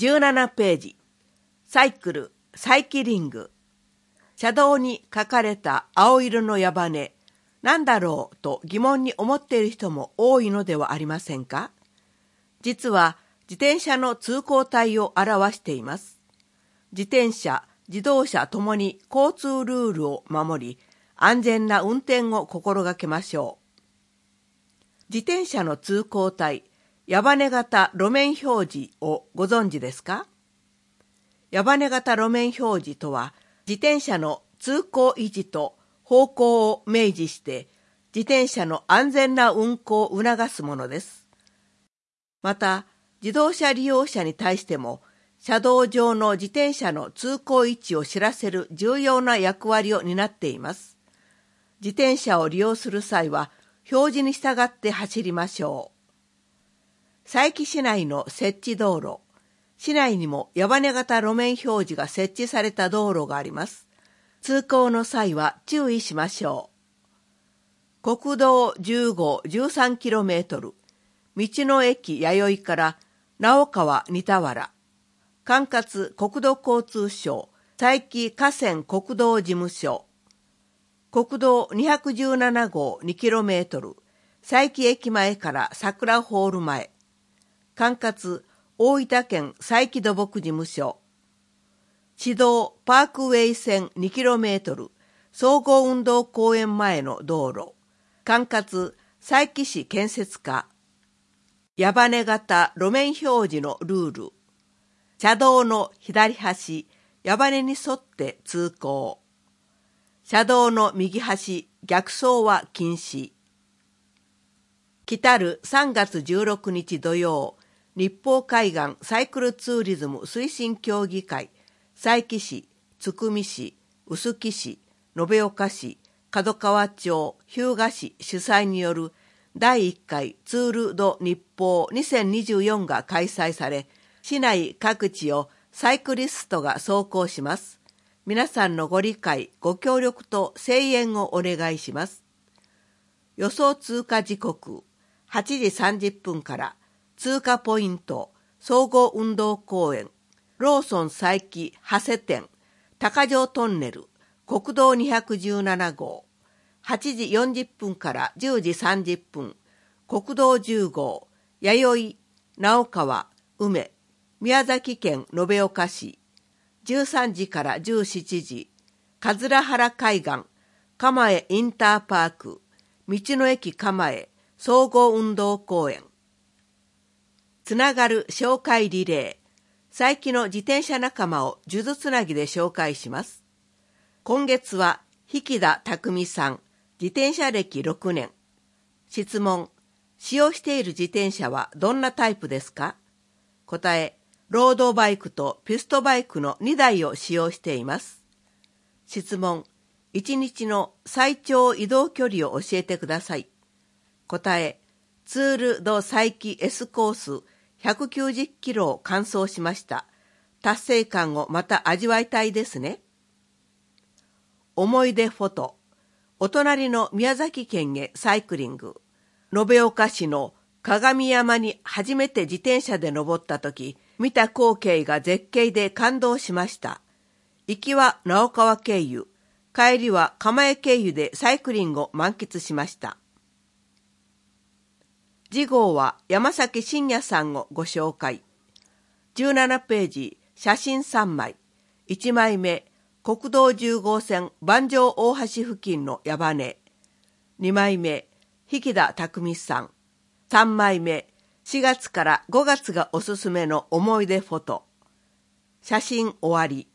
17ページ。サイクル、サイキリング。車道に書かれた青色の矢羽、なんだろうと疑問に思っている人も多いのではありませんか？実は自転車の通行帯を表しています。自転車、自動車ともに交通ルールを守り、安全な運転を心がけましょう。自転車の通行帯、矢羽型路面表示をご存知ですか？矢羽型路面表示とは、自転車の通行維持と方向を明示して、自転車の安全な運行を促すものです。また、自動車利用者に対しても、車道上の自転車の通行位置を知らせる重要な役割を担っています。自転車を利用する際は、表示に従って走りましょう。佐伯市内の設置道路。市内にも矢羽型路面表示が設置された道路があります。通行の際は注意しましょう。国道10号 13km、道の駅弥生から直川仁田原、管轄国土交通省佐伯河川国道事務所、国道217号 2km、佐伯駅前から桜ホール前、管轄大分県佐伯土木事務所、市道パークウェイ線 2km、総合運動公園前の道路、管轄佐伯市建設課、矢羽型路面表示のルール、車道の左端、矢羽に沿って通行、車道の右端、逆走は禁止。来たる3月16日土曜、日邦海岸サイクルツーリズム推進協議会、佐伯市、津久見市、臼杵市、延岡市、門川町、日向市主催による第1回ツール・ド・日邦2024が開催され、市内各地をサイクリストが走行します。皆さんのご理解、ご協力と声援をお願いします。予想通過時刻、8時30分から通過ポイント、総合運動公園、ローソン佐伯長谷店、高城トンネル、国道217号、8時40分から10時30分、国道10号、弥生、直川、梅、宮崎県延岡市、13時から17時、桂原海岸、蒲江インターパーク、道の駅蒲江、総合運動公園。つながる紹介リレー。佐伯の自転車仲間を数珠つなぎで紹介します。今月は、引田匠さん、自転車歴6年。質問、使用している自転車はどんなタイプですか？答え、ロードバイクとピストバイクの2台を使用しています。質問、1日の最長移動距離を教えてください。答え、ツール・ド・佐伯 S コース190キロを完走しました。達成感をまた味わいたいですね。思い出フォト。お隣の宮崎県へサイクリング。延岡市の鏡山に初めて自転車で登ったとき、見た光景が絶景で感動しました。行きは直川経由、帰りは蒲江経由でサイクリングを満喫しました。次号は山崎真也さんをご紹介。17ページ、写真3枚。1枚目、国道10号線万丈大橋付近の矢羽。2枚目、引田匠さん。3枚目、4月から5月がおすすめの思い出フォト。写真終わり。